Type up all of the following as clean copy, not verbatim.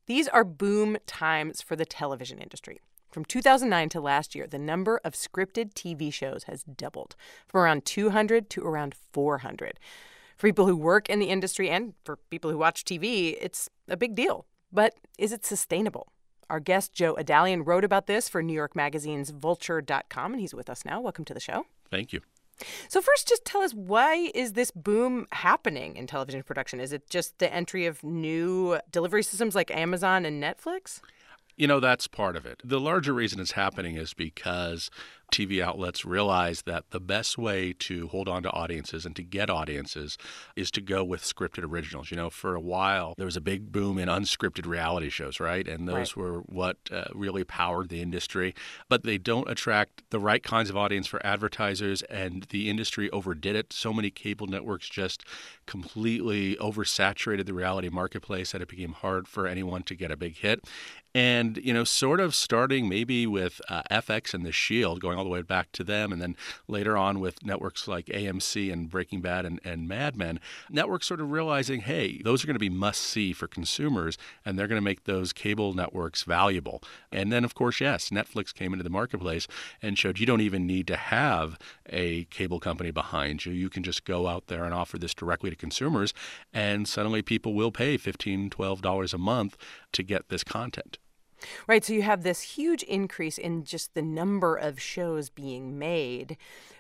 These are boom times for the television industry. From 2009 to last year, the number of scripted TV shows has doubled from around 200 to around 400. For people who work in the industry and for people who watch TV, it's a big deal. But is it sustainable? Our guest, Joe Adalian, wrote about this for New York Magazine's Vulture.com, and he's with us now. Welcome to the show. Thank you. So first, just tell us, why is this boom happening in television production? Is it just the entry of new delivery systems like Amazon and Netflix? You know, that's part of it. The larger reason it's happening is because TV outlets realize that the best way to hold on to audiences and to get audiences is to go with scripted originals. You know, for a while, there was a big boom in unscripted reality shows, right? And those were what really powered the industry. But they don't attract the right kinds of audience for advertisers, and the industry overdid it. So many cable networks just completely oversaturated the reality marketplace that it became hard for anyone to get a big hit. And, you know, sort of starting maybe with FX and The Shield, going all the way back to them, and then later on with networks like AMC and Breaking Bad and Mad Men, networks sort of realizing, hey, those are going to be must-see for consumers, and they're going to make those cable networks valuable. And then, of course, yes, Netflix came into the marketplace and showed you don't even need to have a cable company behind you. You can just go out there and offer this directly to consumers, and suddenly people will pay $15, $12 a month to get this content. Right, so you have this huge increase in just the number of shows being made,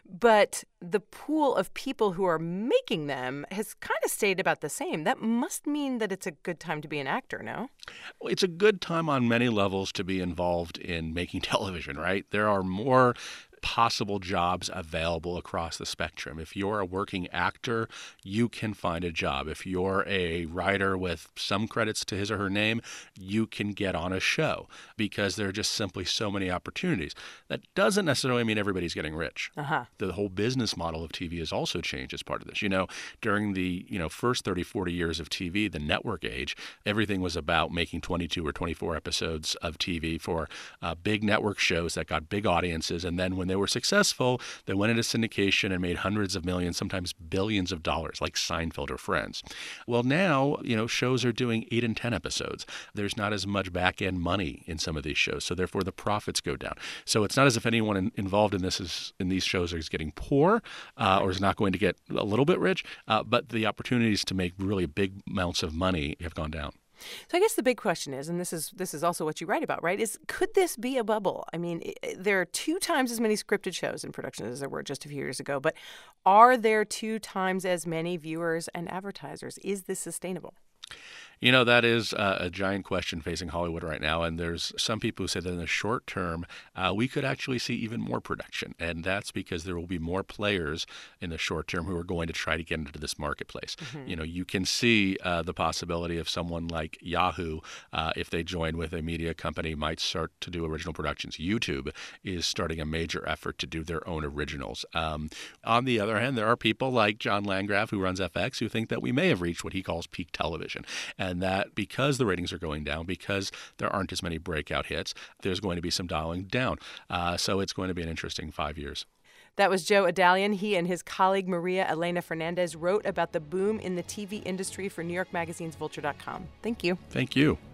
but the pool of people who are making them has kind of stayed about the same. That must mean that it's a good time to be an actor, no? Well, it's a good time on many levels to be involved in making television, right? There are more possible jobs available across the spectrum. If you're a working actor, you can find a job. If you're a writer with some credits to his or her name, you can get on a show because there are just simply so many opportunities. That doesn't necessarily mean everybody's getting rich. The whole business model of TV has also changed as part of this. You know, during the first 30, 40 years of TV, the network age, everything was about making 22 or 24 episodes of TV for big network shows that got big audiences, and then when they were successful, they went into syndication and made hundreds of millions, sometimes billions of dollars, like Seinfeld or Friends. Well, now, shows are doing 8 and 10 episodes. There's not as much back-end money in some of these shows, so therefore the profits go down. So it's not as if anyone involved in these shows is getting poor or is not going to get a little bit rich, but the opportunities to make really big amounts of money have gone down. So I guess the big question is, and this is also what you write about, right, is could this be a bubble? I mean, there are 2 times as many scripted shows in production as there were just a few years ago, but are there 2 times as many viewers and advertisers? Is this sustainable? You know, that is a giant question facing Hollywood right now, and there's some people who say that in the short term, we could actually see even more production, and that's because there will be more players in the short term who are going to try to get into this marketplace. You know, you can see the possibility of someone like Yahoo, if they join with a media company, might start to do original productions. YouTube is starting a major effort to do their own originals. On the other hand, there are people like John Landgraf, who runs FX, who think that we may have reached what he calls peak television. And that because the ratings are going down, because there aren't as many breakout hits, there's going to be some dialing down. So it's going to be an interesting 5 years. That was Joe Adalian. He and his colleague Maria Elena Fernandez wrote about the boom in the TV industry for New York Magazine's Vulture.com. Thank you. Thank you.